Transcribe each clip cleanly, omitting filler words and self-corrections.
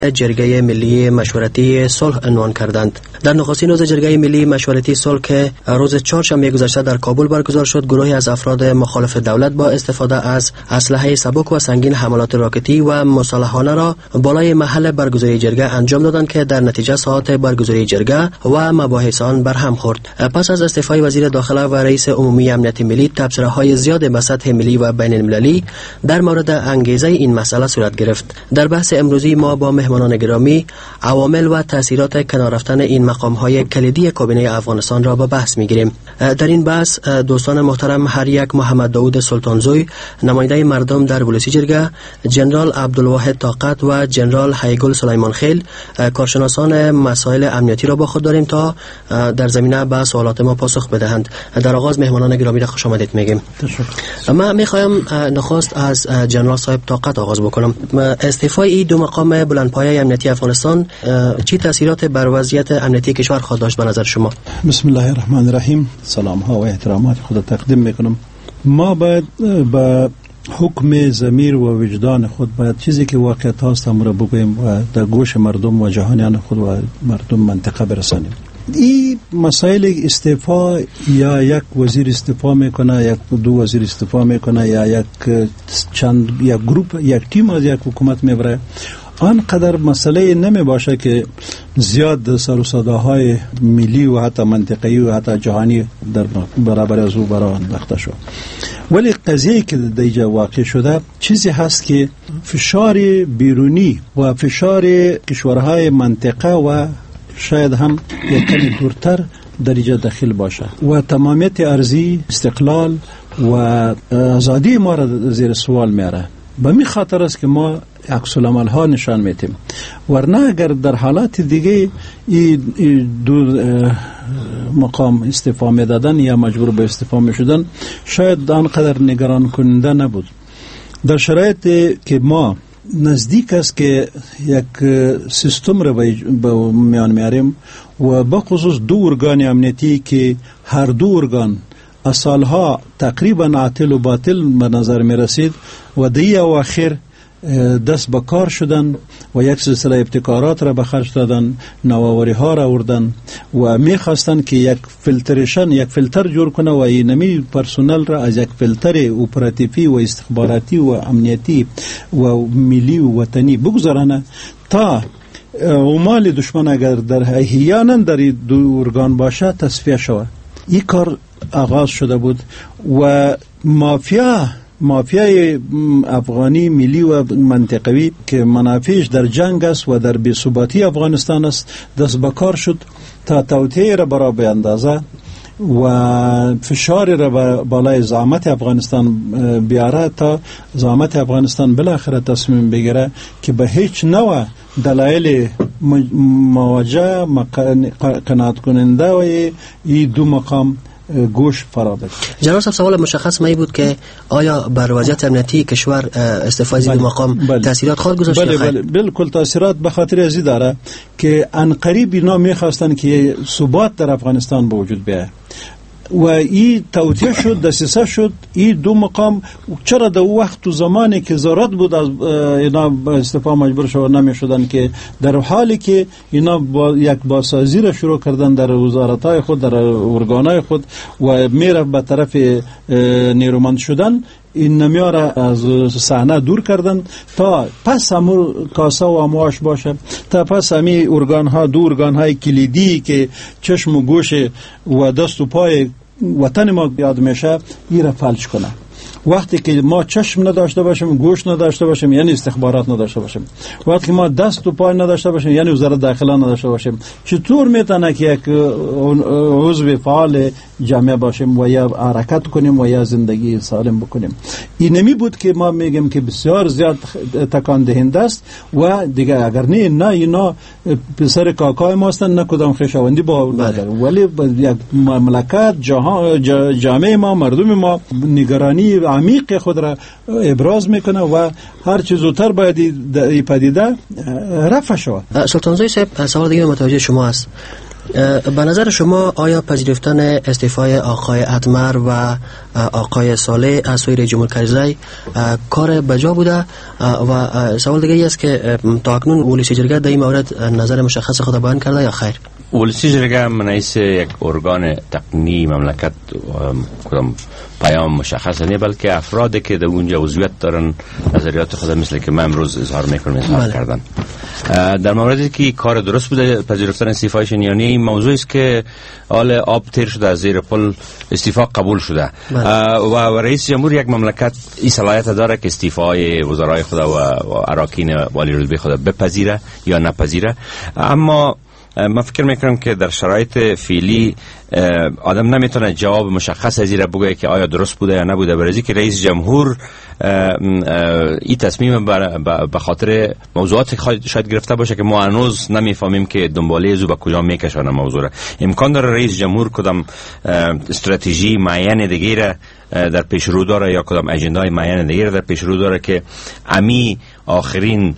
جرگه ملی مشورتی صلح عنوان کردند. در نخستین روز جرگه ملی مشورتی صلح که روز چهارشنبه گذشته در کابل برگزار شد، گروهی از افراد مخالف دولت با استفاده از اسلحه سبک و سنگین حملات راکتی و مسلحانه را بالای محل برگزاری جرگه انجام دادند که در نتیجه ساعات برگزاری جرگه و مباحث آن برهم خورد. پس از استعفای وزیر داخله و رئیس عمومی امنیت ملی، تبصره‌های زیاد به سطح ملی و بین المللی در مورد انگیزه این مسئله صورت گرفت. در بحث امروزی ما با مهمانان گرامی عوامل و تاثیرات کنار رفتن این مقام‌های کلیدی کابینه افغانستان را به بحث می‌گیریم. در این بحث دوستان محترم هر یک محمد داود سلطانزوی، نماینده مردم در ولسی جرگه، جنرال عبدالواحد طاقت و جنرال حیگل سلیمان خیل، کارشناسان مسائل امنیتی را با خود داریم تا در زمینه به سوالات ما پاسخ بدهند. در آغاز مهمانان گرامی را خوش آمدید میگیم. من میخوایم نخست از جنرال صاحب طاقت آغاز بکنم. استعفای این دو مقام بلندپایه امنیتی افغانستان چه تاثیرات بر وضعیت امنیتی کشور خواهد داشت به نظر شما؟ بسم الله الرحمن الرحیم. سلام ها و احترامات خود تقدیم میکنم. ما باید با حکم ضمیر و وجدان خود باید چیزی که واقعیت هاست هم را بگوییم و در گوش مردم و جهانیان خود و مردم منطقه برسانیم. این مسائل استعفا یا یک وزیر استعفا میکنه، یک دو وزیر استعفا میکنه، یا یک گروپ، یک تیم از یک حکومت میبره، آنقدر مسئله نمی باشه که زیاد سر و صداهای ملی و حتی منطقه‌ای و حتی جهانی در برابر از او برآورده انداخته شد. ولی قضیه که در اینجا واقع شده چیزی هست که فشار بیرونی و فشار کشورهای منطقه و شاید هم یک کمی دورتر در اینجا داخل باشه و تمامیت ارضی، استقلال و آزادی ما را زیر سوال میاره. به می خاطر است که ما عکس العمل ها نشان میتیم، ورنه اگر در حالات دیگه دو مقام استعفا میدادن یا مجبور به استعفا میشدن شاید آنقدر نگران کننده نبود. در شرایطی که ما نزدیک است که یک سیستم را به میان میاریم و بخصوص دو ارگان امنیتی که هر دو ارگان از سالها تقریبا عاطل و باطل به نظر می رسید و دی اواخر دست به کار شدن و یک سلسله ابتکارات را به خرج دادن، نوآوری ها را آوردن و می خواستن که یک فیلتر جور کنه و اینمی پرسونل را از یک فیلتر اپراتیفی و استخباراتی و امنیتی و ملی و وطنی بگذارنه تا عمال دشمن اگر در احیانا در دو ارگان باشه تصفیه شود. این کار آغاز شده بود و مافیای افغانی ملی و منطقوی که منافعش در جنگ است و در بی‌ثباتی افغانستان است دست به کار شد تا توطئه را برای بیاندازه و فشار را بالای زعامت افغانستان بیاره تا زعامت افغانستان بالاخره تصمیم بگیره که به هیچ نوع دلایل مواجه قناعت کننده و این دو مقام گوش فرا بده. جناب صاحب، سوال مشخص می بود که آیا بر وضعیت امنیتی کشور استعفای این مقام تاثیرات خواهد گذاشت؟ بله بالکل تاثیرات به خاطر ازی داره که انقریب اینا میخواستن که ثبات در افغانستان به وجود بیاید و این توطئه شد، دسیسه شد. این دو مقام چرا در وقت و زمانی که ضرورت بود از اینا استعفا مجبور شدن نمی شدن که در حالی که اینا با یک بازسازی را شروع کردن در وزارت‌های خود، در ارگان‌های خود و میره به طرف نیرومند شدن، این نمیاره از صحنه دور کردن تا پس همون کاسه و امواش باشه، تا پس همی دو ارگان‌های کلیدی که چشم و گوش و دست و پای وطن ما یاد میشه ایره فلج کنه. وقتی که ما چشم نداشته باشیم، گوش نداشته باشیم، یعنی استخبارات نداشته باشیم. وقتی که ما دست و پای نداشته باشیم، یعنی وزارت داخله نداشته باشیم، چطور میتونه که یک عضو فعال جامعه باشیم و یا حرکت کنیم و یا زندگی سالم بکنیم؟ این نمی بود که ما میگیم که بسیار زیاد تکان دهنده است و دیگه اگر نه اینا پسر کاکای ما هستند، نه کدام خویشاوندی با نداره، ولی یک مملکت جامعه ما، مردم ما نگرانی عمیق خود را ابراز میکنه و هر چیز زودتر باید این پدیده رفع شود. سلطانزوی صاحب، سوال دیگه متوجه شما است. به نظر شما آیا پذیرفتن استعفای آقای اتمر و آقای صالح از سوی رئیس جمهور کرزی کار بجا بوده؟ و سوال دیگه است که تا اکنون ولسی جرگه در این مورد نظر مشخص خود بیان کرده یا خیر؟ ولسی جرگه منعیس یک ارگان تقنی مملکت کدام پیام مشخص نه، بلکه افرادی که در اونجا عضویت دارن نظریات خود مثل که من امروز اظهار میکنم اظهار کردن. در موردی که کار درست بوده پذیرفتن استعفایشون یا نه، این موضوعی است که حال آب تیر شده از زیر پل، استعفا قبول شده و رئیس جمهور یک مملکت این صلاحیت داره که استعفای وزرای خود و اراکین والی رتبه خود بپذیره یا نپذیره. اما من فکر میکنم که در شرایط فعلی آدم نمیتونه جواب مشخص از این بگه که آیا درست بوده یا نبوده، برای که رئیس جمهور این تصمیم به خاطر موضوعات شاید گرفته باشه که ما هنوز نمیفهمیم که دنباله ازو به کجا میکشانه موضوع را. امکان داره رئیس جمهور کدام استراتژی معین دیگه در پیش رو داره یا کدام اجندای معین دیگه در پیش رو داره که امی آخرین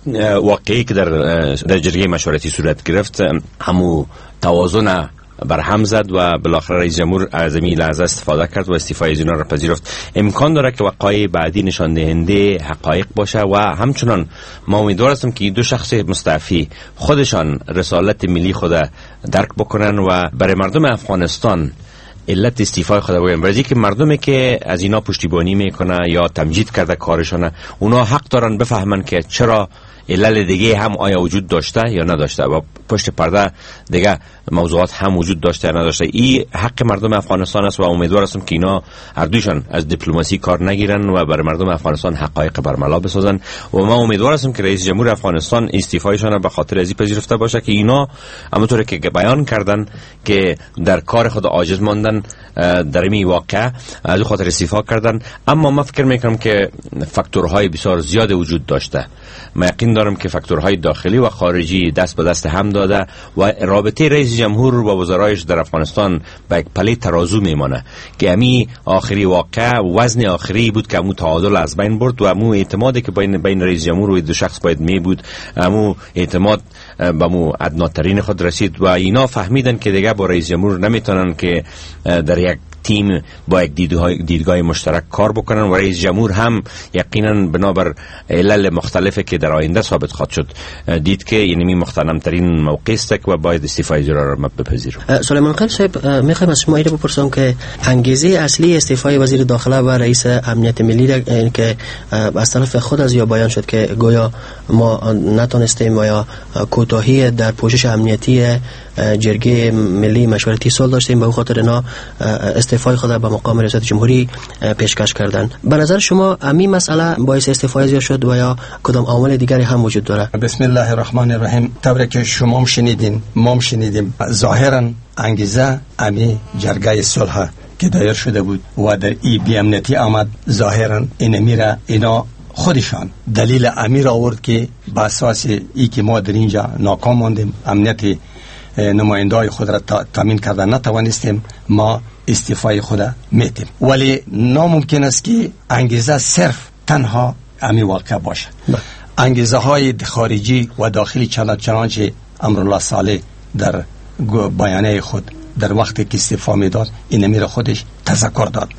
واقعی که در جرگه مشورتی صورت گرفت همو توازن برهم زد و بالاخره رئیس جمهور از این لحظه استفاده کرد و استعفای از اینا را پذیرفت. امکان داره که وقایع بعدی نشان دهنده حقایق باشه و همچنان ما امیدوار هستم که دو شخص مستعفی خودشان رسالت ملی خود درک بکنن و برای مردم افغانستان علت استعفای خود بگن، برای که مردمی که از اینا پشتیبانی میکنه یا تمجید کرده کارشانه، اونا حق دارن بفهمن که چرا علل دیگه هم آیا وجود داشته یا نداشته و پشت پرده دیگه موضوعات هم وجود داشته یا نداشته. این حق مردم افغانستان است و امیدوار هستم که اینا هر دویشان از دیپلماسی کار نگیرن و برای مردم افغانستان حقایق برملا بسازن و ما امیدوار هستم که رئیس جمهور افغانستان استعفایشان به خاطر ازی پذیرفته باشه که اینا همونطوری که بیان کردن که در کار خود عاجز ماندن در این واقعه از خاطر استعفا کردن. اما من فکر میکنم که فاکتورهای بسیار زیاد وجود داشته. من یقین دارم که فاکتورهای داخلی و خارجی دست به دست هم داده و رابطه رئیس جمهور و وزرایش در افغانستان به یک پله ترازو میمانه که امی آخری واقع وزن آخری بود که امو تعادل از بین برد و امو اعتمادی که بین رئیس جمهور و دو شخص باید می بود، امو اعتماد به امو ادناترین خود رسید و اینا فهمیدن که دیگه با رئیس جمهور نمیتونن که در یک تیم با یک دیدگاه مشترک کار بکنن و رئیس جمهور هم یقینا بنابر علل مختلفه که در آینده ثابت خواهد شد دید که یعنی محترم ترین موقع است که باید استعفای را بپذیرم. سلیمان خیل صاحب، میخوایم از شما اینو بپرسم که انگیزه اصلی استعفای وزیر داخله و رئیس امنیت ملی که از طرف خود از یا بیان شد که گویا ما نتونستیم یا کوتاهی در پوشش امنیتی جرگه ملی مشورتی صلح داشتیم، به اون خاطر اینا استعفای خود به مقام ریاست جمهوری پیشکش کردن. به نظر شما همین مسئله باعث استعفای زیاد شد و یا کدام عامل دیگری هم وجود داره؟ بسم الله الرحمن الرحیم. طوری که شما شنیدین ما شنیدیم، ظاهرا انگیزه امی جرگه صلح که دایر شده بود و در ای بی امنیتی آمد، ظاهرا این میره اینا خودشان دلیل امیر آورد که با اساس ای که ما در اینجا ناکام ماندیم، امنیت نماینده‌های خود را تامین کردن نتوانستیم، ما استعفای خود میتیم. ولی ناممکن است که انگیزه صرف تنها امی واقع باشه. انگیزه های خارجی و داخلی چنانچه امرالله صالح در بیانیه خود در وقتی که استعفا میداد این امیر خودش تذکر داد.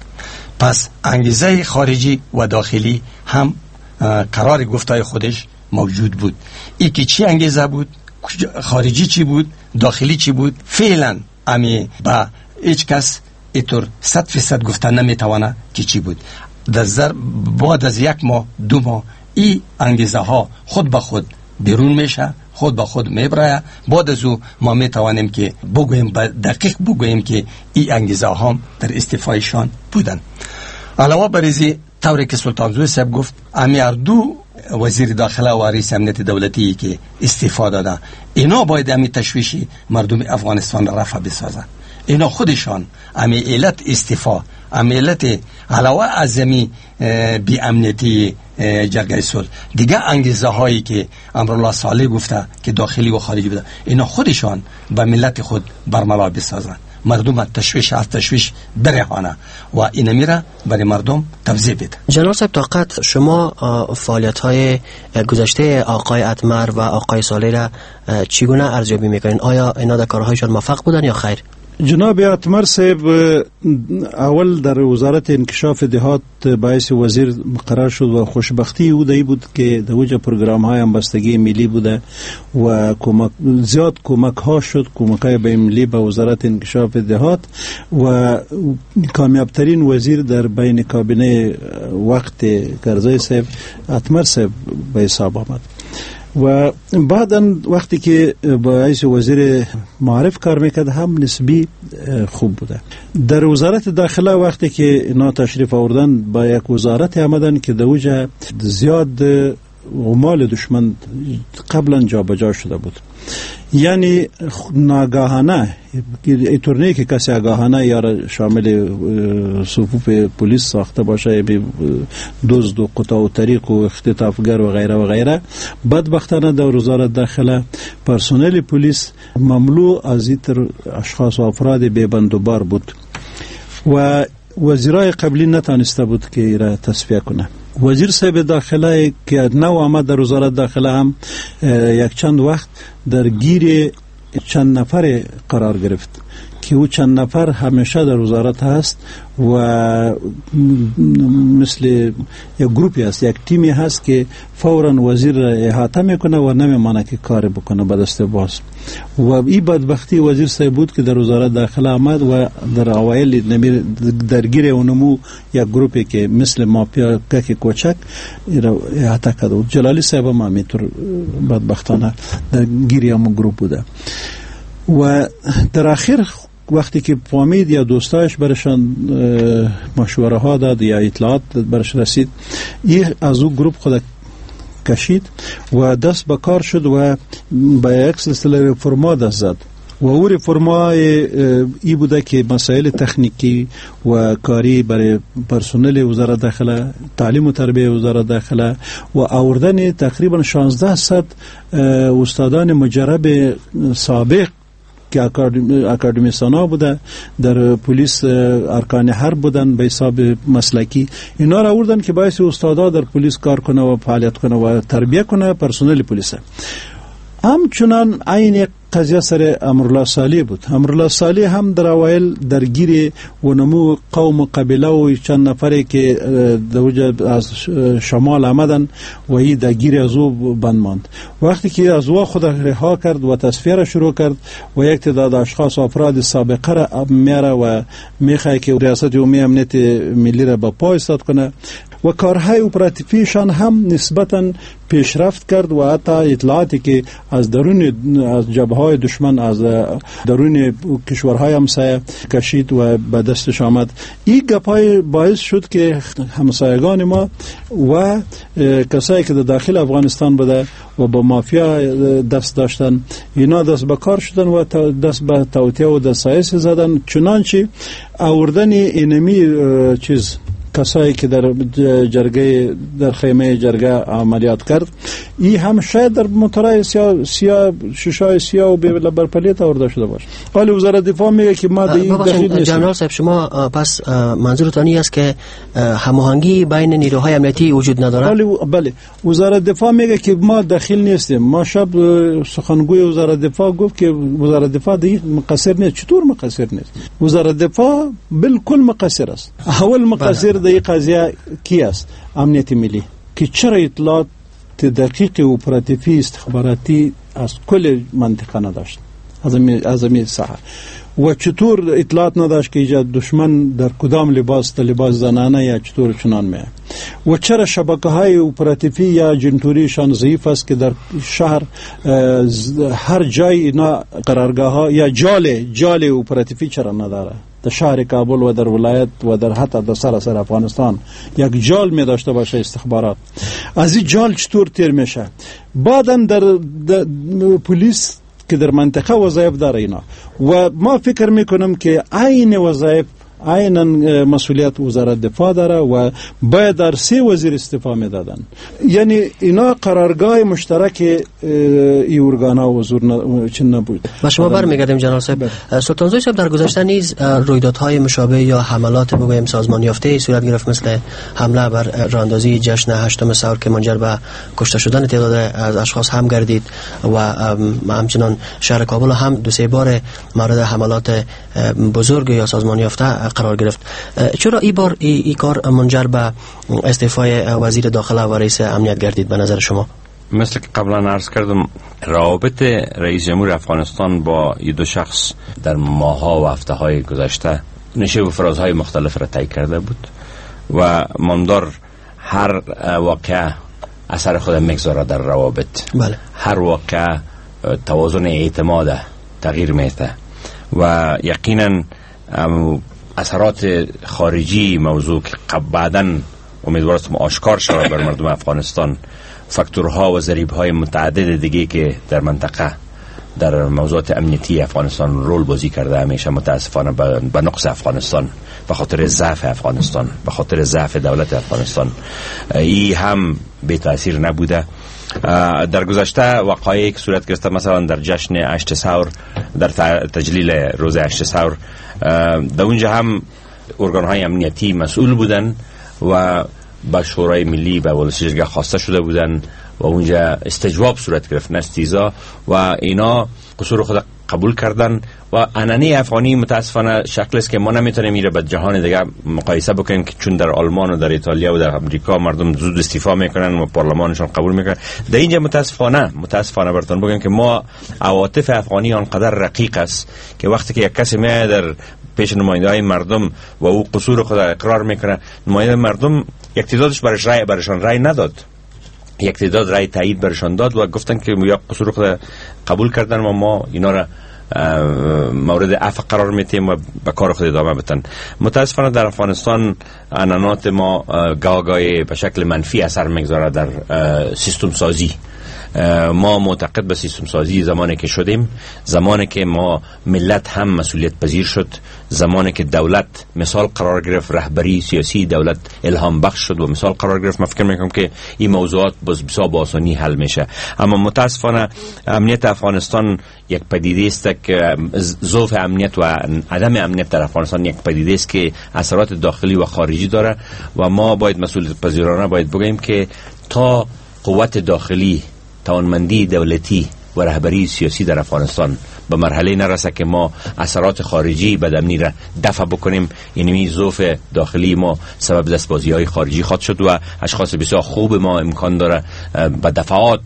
پس انگیزه خارجی و داخلی هم قرار گفتای خودش موجود بود. ای که چی انگیزه بود، خارجی چی بود، داخلی چی بود، فعلا امی با هیچ کس اینطور 100% گفتن نمیتوانه که چی بود. در بعد از یک ماه دو ماه این انگیزه ها خود به خود بیرون میشه، خود به خود میبره. بعد از او ما میتوانیم که بگوییم دقیق بگوییم که این انگیزه ها در استعفایشان بودن. علاوه بر این، طوری که سلطان زوی صاحب گفت، امی دو وزیر داخله و رئیس امنیت دولتی که استعفا داده، اینا باید امی تشویشی مردم افغانستان را رفع بسازن. اینا خودشان امی علت استعفا، امی علت علاوه از امی بی امنیتی جرگه صلح، دیگه انگیزه هایی که امرالله صالح گفته که داخلی و خارجی بوده، اینا خودشان به ملت خود برملا بسازن. مردم از تشویش برهانه و این میره برای مردم توضیح بده. جناب صاحب طاقت، شما فعالیت های گذشته آقای اتمر و آقای صالح را چگونه ارزیابی میکنین؟ آیا اینا در کارهایشان موفق بودن یا خیر؟ جناب اتمر صاحب اول در وزارت انکشاف دهات باعث وزیر مقرر شد و خوشبختی او دی بود که در وجه پروگرام های همبستگی ملی بوده و زیاد کمک ها شد، کمک های به ملی به وزارت انکشاف دهات و کامیابترین وزیر در بین کابینه وقت کرزی صاحب اتمر صاحب به حساب آمد. و بعداً وقتی که باعث وزیر معارف کار میکرد هم نسبی خوب بوده. در وزارت داخله وقتی که اینا تشریف آوردن با یک وزارت آمدن که دوجه زیاد مال دشمن قبلا جابجا شده بود، یعنی ناگاهانه اینطور که کسی آگاهانه یا شامل صفوف پلیس ساخته باشه، دزد و قطاع و طریق و اختطافگر و غیره و غیره. بدبختانه در وزارت داخله پرسنل پلیس مملو از این اشخاص و افراد بی‌بندوبار بود و وزیرای قبلی نتانسته بود که ایره تصفیه کنه. وزیر صاحب داخله که نو آمد در وزارت داخله هم یک چند وقت در گیر چند نفر قرار گرفت که او چند نفر همیشه در وزارت هست و مثل یک گروپی هست، یک تیمی هست که فوراً وزیر را احاطه میکنه و نمیمانه که کار بکنه به دست باز. و این بدبختی وزیر صاحب بود که در وزارت داخله آمد و در اوایل درگیر اونمو یک گروپی که مثل مافیا که کوچک احاطه کرده بود. جلالی صاحب هم همینطور بدبختانه در گیری همون گروپ بوده. و در آخر وقتی که فامید یا دوستایش برشان مشوره ها داد یا اطلاعات برش رسید، این از او گروپ خود کشید و دست به کار شد و به یک سلسله رفرما دست زد و او رفرما ای بوده که مسائل تکنیکی و کاری برای پرسنل وزارت داخله، تعلیم و تربیه وزارت داخله و آوردن تقریبا 1600 استادان مجرب سابق که اکادمیسانا بوده، در پلیس ارکان حرب بودن به حساب مسلکی، اینا را آوردن که باعث استادا در پلیس کار کنه و فعالیت کنه و تربیه کنه پرسنل پلیس. همچنان عین قضیه سر امرالله صالح بود. امرالله صالح هم در اوایل درگیر و نمو قوم و قبیله و چند نفری که از شمال آمدن و ای درگیر از او بند ماند. وقتی که از او خود رها کرد و تصفیه را شروع کرد و یک تعداد اشخاص و افراد سابقه را میاره و میخواه که ریاست عمومی امنیت ملی را به پای ایستاد کنه و کارهای اپراتیفیشان هم نسبتاً پیشرفت کرد و حتی اطلاعاتی که از درون از جبهه‌های دشمن از درون کشورهای همسایه کشید و به دستش آمد. این گپای باعث شد که همسایگان ما و کسایی که در داخل افغانستان بوده و با مافیا دست داشتن، اینا دست به کار شدن و دست به توطئه و دستایش زدن، چنانچه آوردن اینمی چیز کسایی که در جرگه در خیمه جرگه عملیات کرد، این هم شاید در مطالعه ششای سیاه و برپلیت آورده شده باشه. حالا وزارت دفاع میگه که ما دخیل نیستیم. جنرال صاحب شما پس منظورتان این است که هماهنگی بین نیروهای امنیتی وجود نداره؟ بله، وزارت دفاع میگه که ما دخیل نیستیم. ما شب سخنگوی وزارت دفاع گفت که وزارت دفاع دیگه مقصر نیست. چطور مقصر نیست؟ وزارت دفاع بالکل مقصر است. اول مقصر در این قضیه کی است؟ امنیت ملی، که چرا اطلاعات دقیق و اپراتیفی استخباراتی از کل منطقه نداشت از این ساحه و چطور اطلاعات نداشت که ایجاد دشمن در کدام لباس زنانه یا چطور چنان میه و چرا شبکه های اپراتیفی یا جنتوریشان ضعیف است که در شهر هر جای اینا قرارگاه ها یا جال اپراتیفی چرا نداره؟ در شهر کابل و در ولایت و در حتی در سراسر افغانستان یک جال می داشته باشه استخبارات. از این جال چطور تیر میشه؟ بعداً در پلیس که در منطقه وظایف داره اینا و ما فکر میکنم که عین وظایف عیناً مسئولیت وزارت دفاع داره و باید در 3 وزیر استعفا میدادن. یعنی اینا قرارگاه مشترک ای ارگانا و حضور چین نبود. و شما برمیگردیم جناب صاحب. سلطانزوی صاحب در گذشته نیز رویدادهای مشابه یا حملات بگویم سازمان یافته صورت گرفت، مثل حمله بر راهاندازی جشن 8 سور که منجر به کشته شدن تعداد از اشخاص هم گردید و همچنان شهر کابل هم 2-3 بار مورد حملات بزرگ یا سازمان یافته قرار گرفت. چرا این بار این کار منجر به استعفای وزیر داخله و رئیس امنیت گردید به نظر شما؟ مثل که قبلا عرض کردم، روابط رئیس جمهور افغانستان با این 2 شخص در ماه‌ها و هفته‌های گذشته نشیب و فرازهای مختلف را طی کرده بود و ماندار هر واقعه اثر خود میگذاره در روابط. بله. هر واقعه توازن اعتماد تغییر میده و یقینا اثرات خارجی موضوع که بعداً امیدوارم آشکار شود بر مردم افغانستان، فاکتورها و ضریب‌های متعدد دیگه که در منطقه در موضوعات امنیتی افغانستان رول بازی کرده همیشه متاسفانه به نقص افغانستان، به خاطر ضعف افغانستان، به خاطر ضعف دولت افغانستان ای هم بی تاثیر نبوده. در گذشته وقایعی که صورت گرفته، مثلا در جشن 8 سور، در تجلیل روز 8 سور، در اونجا هم ارگان‌های امنیتی مسئول بودن و با شورای ملی و ولسی جرگه خواسته شده بودن و اونجا استجواب صورت گرفت، نه استیضاح، و اینا قصور خود قبول کردن و عنعنه افغانی متاسفانه شکل است که ما نمیتونیم میره به جهان دیگه مقایسه بکنیم که چون در آلمان و در ایتالیا و در امریکا مردم زود استعفا میکنن و پارلمانشون قبول میکنن، در اینجا متاسفانه براتون بگم که ما عواطف افغانی آنقدر رقیق است که وقتی که یک کسی میاد در پیش نماینده‌های مردم و او قصور خود اقرار میکنه، نماینده مردم یک تعدادش برشان رای نداد، یک تعداد رای تایید برشان داد و گفتن که یا قصور خود قبول کردن و ما اینا را مورد عفو قرار میتیم و به کار خود ادامه بدن. متاسفانه در افغانستان عنعنات ما گاهی به شکل منفی اثر میگذاره در سیستم سازی. ما معتقد به سیستم سازی زمانی که شدیم، زمانی که ما ملت هم مسئولیت پذیر شد، زمانی که دولت مثال قرار گرفت، رهبری سیاسی دولت الهام بخش شد و مثال قرار گرفت، من فکر میکنم که این موضوعات بسیار با آسانی حل میشه. اما متاسفانه امنیت افغانستان یک پدیده است که ضعف امنیت و عدم امنیت در افغانستان یک پدیده است که اثرات داخلی و خارجی داره و ما باید مسئولیت پذیرانه باید بگیم که تا قوت داخلی، توانمندی دولتی و رهبری سیاسی در افغانستان به مرحله نرسه که ما اثرات خارجی بدامنی را دفع بکنیم، یعنی ضعف داخلی ما سبب دستبازی‌های خارجی خواهد شد و اشخاص بسیار خوب ما امکان داره به دفعات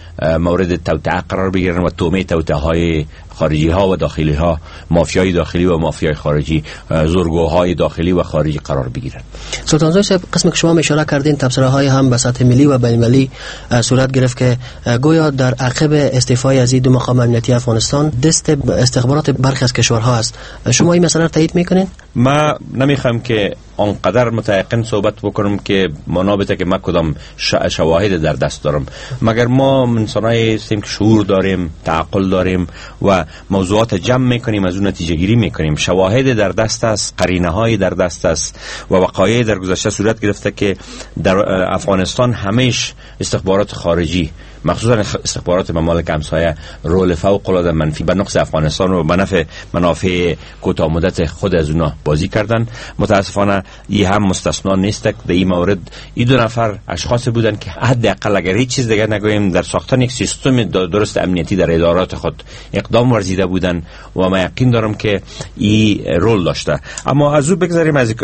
مورد توطئه قرار بگیرن و تومه توطئه‌های خارجی ها و داخلی ها، مافیای داخلی و مافیای خارجی، زورگوهای داخلی و خارجی قرار بگیرن. سلطانزوی صاحب، قسمی که شما اشاره کردین تبصره های هم به سطح ملی و بین المللی صورت گرفت که گویا در عقب استعفای از این 2 مقام امنیتی افغانستان دست استخبارات برخی از کشورها است. شما این مسئله را تایید میکنین؟ ما نمیخوام که آنقدر متيقن صحبت بکنم که منابطه که ما کدام شواهد در دست دارم، مگر ما انسانایی هستیم که شعور داریم، تعقل داریم و موضوعات جمع میکنیم، از اون نتیجه گیری میکنیم. شواهد در دست است، قرینه های در دست است و وقایع در گذشته صورت گرفته که در افغانستان همیش استخبارات خارجی، مخصوصا استخبارات ممالک همسایه، رول فوق العاده منفی به نقص افغانستان و به نفع منافع کوتاه مدت خود از اونا بازی کردن. متاسفانه این هم مستثنا نیست. در این مورد این 2 نفر اشخاص بودن که حداقل اگر هیچ چیز دیگه نگویم در ساختن یک سیستم درست امنیتی در ادارات خود اقدام ورزیده بودن و ما یقین دارم که این رول داشته. اما از او بگذاریم، از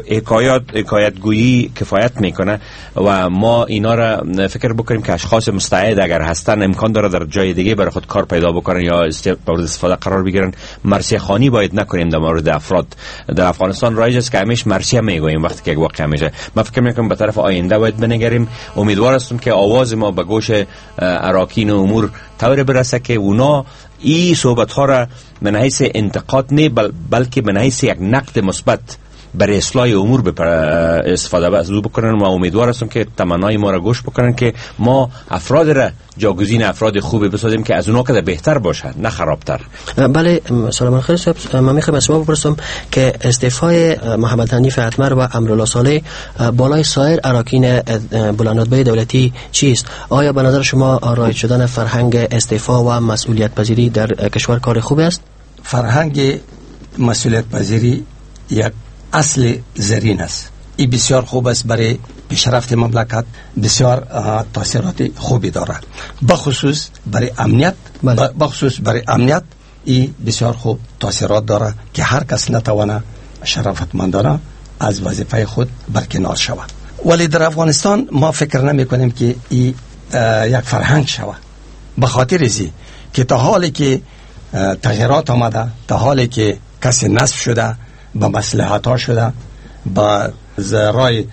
حکایت گویی کفایت میکنه و ما اینا را فکر بکنیم که اشخاص مستعد اگر هستن امکان داره در جای دیگه برای خود کار پیدا بکنن یا مورد استفاده قرار بگیرن. مرثیه خوانی باید نکنیم در مورد افراد. در افغانستان رایج است که همیشه مرثیه میگوییم وقتی که یک واقعه میشه. من فکر میکنم به طرف آینده باید بنگریم. امیدوار هستم که آواز ما به گوش اراکین امور طوری برسه که اونا این صحبت ها را من حیث انتقاد نه بلکه من حیث یک نقد مثبت برای اصلاح امور استفاده از او بکنن. و امیدوار هستم که تمنای ما را گوش بکنن که ما افراد را جاگزین افراد خوبی بسازیم که از اونها که بهتر باشد نه خرابتر. بله سلام خیر صاحب، من میخوام از شما بپرسم که استعفای محمد حنیف اتمر و امرالله صالح بالای سایر اراکین بلندرتبه دولتی چیست؟ آیا به نظر شما رایج شدن فرهنگ استعفا و مسئولیت پذیری در کشور کار خوبی است؟ فرهنگ مسئولیت پذیری یک اصل زرین است. این بسیار خوب است برای پیشرفت مملکت، بسیار تاثیرات خوبی داره، بخصوص برای امنیت. بخصوص برای امنیت این بسیار خوب تاثیرات داره که هر کس نتوانه شرافتمندانه از وظیفه خود برکنار شود. ولی در افغانستان ما فکر نمی کنیم که این یک فرهنگ شود، به خاطر ازی که تا حالی که تغییرات آمده، تا حالی که کسی نصب شده، با مصلحت ها شده، با رای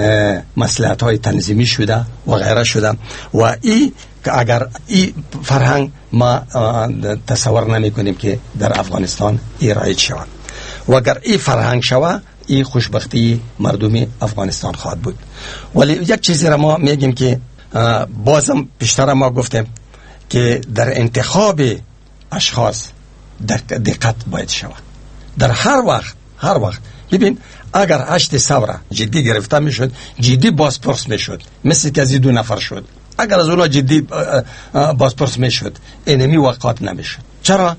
مصلحت های تنظیمی شده و غیره شده، و ای که اگر این فرهنگ ما تصور نمی کنیم که در افغانستان ای رایج شود، و اگر این فرهنگ شود این خوشبختی مردمی افغانستان خواهد بود. ولی یک چیزی را ما میگیم که بازم پیشتر ما گفتیم که در انتخاب اشخاص دقت باید شود. در هر وقت ببین اگر 8 ثوره جدی گرفته میشد، جدی بازپرس میشد، مثل که از دو نفر شد. اگر از اونا جدی بازپرس میشد اینمی واقعات نمیشد. چرا؟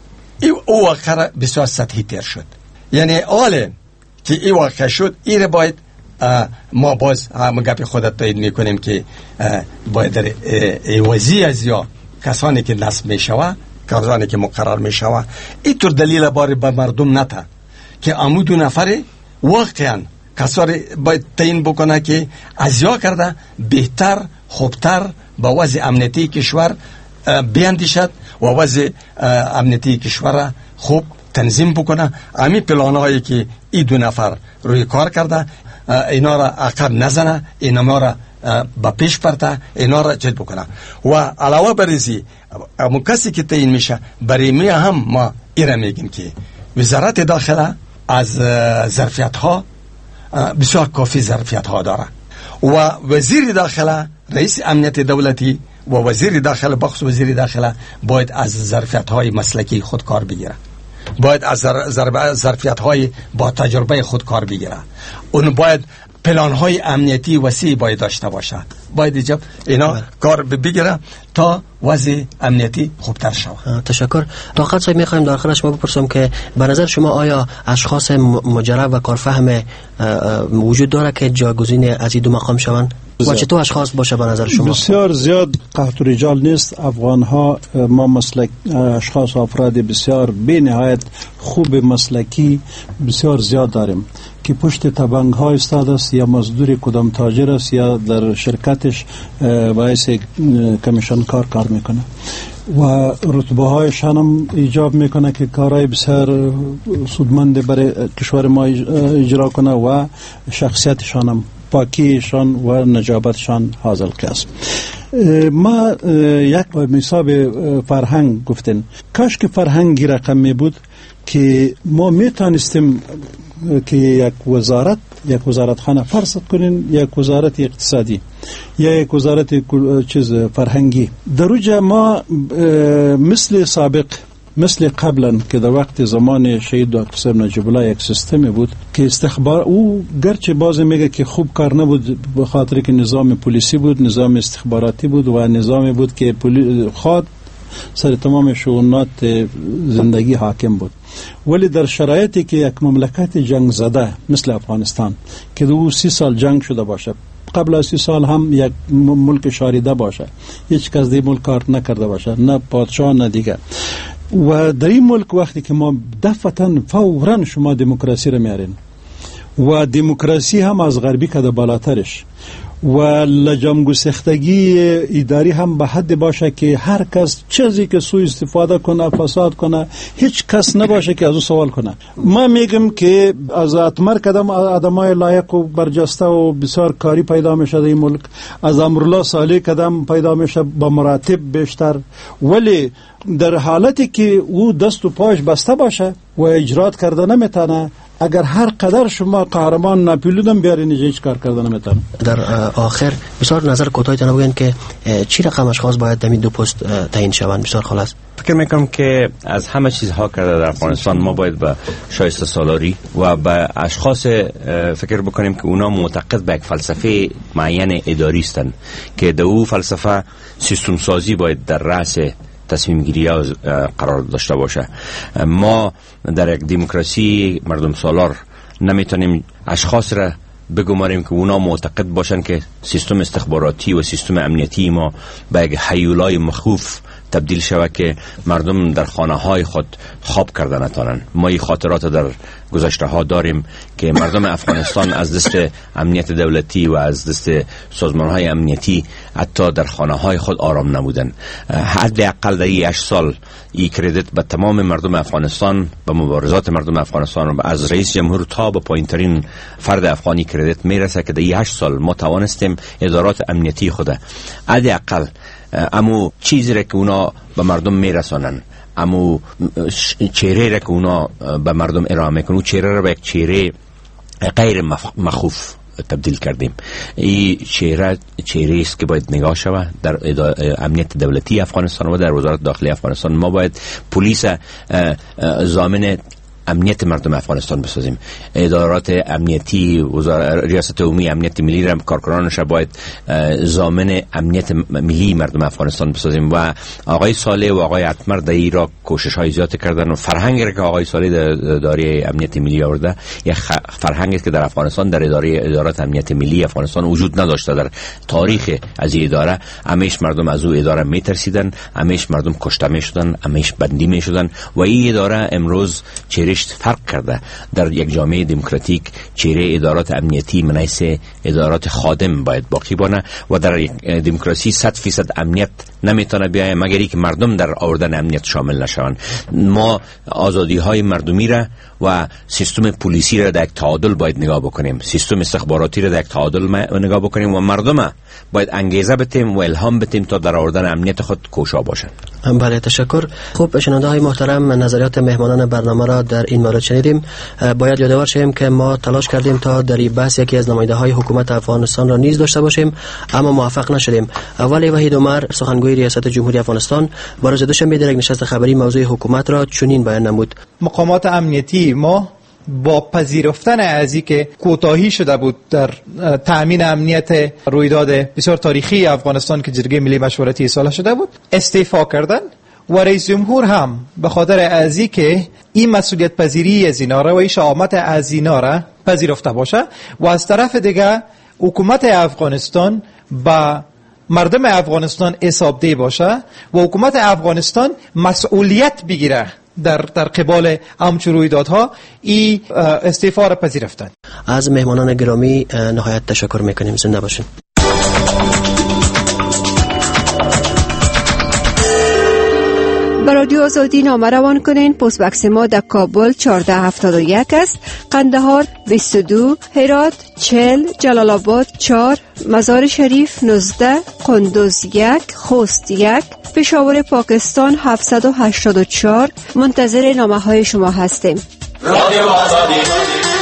او واقعا بسیار سطحی تر شد. یعنی آله که این واقع شد، این باید ما باز هم گپ خودت تایید میکنیم که باید در ایوازی از یا کسانی که نصب میشوه، کسانی که مقرر میشوه، این طور دلیل باری به مردم نته که امو 2 نفر واقعا کسانی باید تعیین بکنه که ازیا کرده بهتر خوبتر با وضع امنیتی کشور بیاندیشد و وضع امنیتی کشور خوب تنظیم بکنه. امی پلان هایی که این 2 نفر روی کار کرده اینا را عقب نزنه، اینا را با پیش پرته، اینا را چیز بکنه. و علاوه بریزی امو کسی که تعیین میشه برای می هم ما ایره میگیم که وزارت داخله از ظرفیت ها بسیار کافی ظرفیت ها داره، و وزیر داخله، رئیس امنیت دولتی و وزیر داخله، بخصوص وزیر داخله باید از ظرفیت های مسلکی خود کار بگیره، باید از ظرفیت های با تجربه خود کار بگیره. اون باید پلان های امنیتی وسیع باید داشته باشه، باید جب اینا کار بگیره تا وضع امنیتی خوبتر شود. تشکر. طاقت صاحب میخوایم در آخر شما بپرسم که به نظر شما آیا اشخاص مجرب و کارفهم وجود داره که جاگزین از این 2 مقام شوند و چطور اشخاص باشه به نظر شما؟ بسیار زیاد قحط و رجال نیست. افغان ها ما مسلک اشخاص افراد بسیار بی نهایت خوب مسلکی بسیار زیاد داریم که پشت تبنگ ها استاد است، یا مزدور کدام تاجر است، یا در شرکتش باعث کمیشن کار میکنه و رتبه هایشان هم ایجاب میکنه که کارهای بسیار سودمند برای کشور ما اجرا کنه و شخصیتشان هم پاکیشان و نجابتشان حاصل است. ما یک حساب فرهنگ گفتن، کاش که فرهنگی رقم می بود که ما میتونستیم که یک وزارت خانه فرض کنین، یک وزارت اقتصادی یا یک وزارت فرهنگی در اوجه ما مثل سابق، مثل قبلا که در وقت زمان شهید دکتر نجیب الله یک سیستمی بود که استخبار او گرچه باز میگه که خوب کار نبود به خاطر که نظام پلیسی بود، نظام استخباراتی بود و نظامی بود که خود سر تمام شؤونات زندگی حاکم بود. ولی در شرایطی که یک مملکت جنگ زده مثل افغانستان که 30 سال جنگ شده باشه، قبل از 30 سال هم یک ملک شاریده باشه، هیچ کس در ملک کار نکرده باشه، نه پادشاه نه دیگه، و در این ملک وقتی که ما دفعتاً فوراً شما دموکراسی رو میارین و دموکراسی هم از غربی که بالاترش و لجام گسختگی اداری هم به حد باشه که هر کس چیزی که سوء استفاده کنه، فساد کنه، هیچ کس نباشه که از او سوال کنه. ما میگم که از اتمر کدام آدمای لایق و برجسته و بسیار کاری پیدا میشه در این ملک، از امرالله صالح کدام پیدا میشه با مراتب بیشتر، ولی در حالتی که او دست و پاش بسته باشه و اجرات کرده نمیتونه، اگر هر قدر شما قهرمان ناپلیون بیارین هیچ کار کرده نمیتونه. در آخر بسیار نظر کوتاهتون بگین که چی رقم اشخاص باید در این دو پست تعیین شوند؟ بسیار خلاص. فکر میکنم که از همه چیزها کرده در افغانستان ما باید به شایسته سالاری و به اشخاص فکر بکنیم که اونا معتقد به یک فلسفه معین اداری هستند که در او فلسفه سیستم سازی باید در رأس تصمیم گیری ها قرار داشته باشه. ما در یک دموکراسی مردم سالار نمیتونیم اشخاص را بگماریم که اونا معتقد باشن که سیستم استخباراتی و سیستم امنیتی ما به یک هیولای مخوف تبدیل شود که مردم در خانه های خود خواب کرده نتانن. ما این خاطرات در گذشته ها داریم که مردم افغانستان از دست امنیت دولتی و از دست سازمان های امنیتی حتی در خانه های خود آرام نبودن. حداقل در 8 سال این کردیت به تمام مردم افغانستان، به مبارزات مردم افغانستان و از رئیس جمهور تا به پایینترین فرد افغانی کردیت میرسه که در 8 سال ما توانستیم ادارات امنیتی خود حداقل امو چیزی را که اونا به مردم میرسانن، امو چهره را که اونا به مردم ارائه میکنن، چهره را به یک چهره غیر مخوف تبدیل کردیم. این چهره است که باید نگاه شود در امنیت دولتی افغانستان و در وزارت داخلی افغانستان. ما باید پلیس ضامن امنیت مردم افغانستان بسازیم. ادارات امنیتی، ریاست عمومی امنیت ملی را کارکنانش باید ضامن امنیت ملی مردم افغانستان بسازیم و آقای صالح و آقای عطمر در ایران کوشش های زیاد کردن و فرهنگی که آقای صالح در اداره امنیت ملی آورده یک فرهنگی است که در افغانستان در ادارات امنیت ملی افغانستان وجود نداشته. در تاریخ از این اداره همیشه مردم از او اداره میترسیدن، همیشه مردم کشته میشدن، همیشه بندی میشدن و این اداره امروز چهره فرق کرده. در یک جامعه دموکراتیک چهره ادارات امنیتی منیس ادارات خادم باید باقی بانه و در یک دموکراسی 100% امنیت نمیتونه بیاید مگر اینکه مردم در آوردن امنیت شامل نشوند. ما آزادی های مردمی را و سیستم پلیسی را در یک تعادل باید نگاه بکنیم، سیستم استخباراتی را در یک تعادل نگاه بکنیم و مردم باید انگیزه بتیم و الهام بتیم تا در آوردن امنیت خود کوشا باشند. بله، تشکر. خوب، شنونده های محترم، نظریات مهمانان برنامه را در این مورد شنیدیم. باید یادآور شیم که ما تلاش کردیم تا در این بحث یکی از نماینده های حکومت افغانستان را نیز داشته باشیم اما موفق نشدیم. ولی وحید عمر، سخنگوی ریاست جمهوری افغانستان، با روز دوشنبه در یک نشست خبری موضوع حکومت را چنین بیان نمود: مقامات امنیتی ما با پذیرفتن از اینکه کوتاهی شده بود در تأمین امنیت رویداد بسیار تاریخی افغانستان که جرگه ملی مشورتی اصلاح شده بود استعفا کردن و رئیس جمهور هم به خاطر از اینکه این مسئولیت پذیری از اینا را و این شهامت از اینا را پذیرفته باشه و از طرف دیگه حکومت افغانستان با مردم افغانستان حسابده باشه و حکومت افغانستان مسئولیت بگیره در قبال همچون رویدادها، این استعفا را پذیرفتند. از مهمانان گرامی نهایت تشکر میکنیم. زنده باشین. به رادیو آزادی نامه روان کنین. پست بکس ما در کابل 1471 است، قندهار 22، هرات 40، جلال آباد 4، مزار شریف 19، قندوز 1، خوست 1، پشاور پاکستان 784. منتظر نامه های شما هستیم. رادیو آزادی.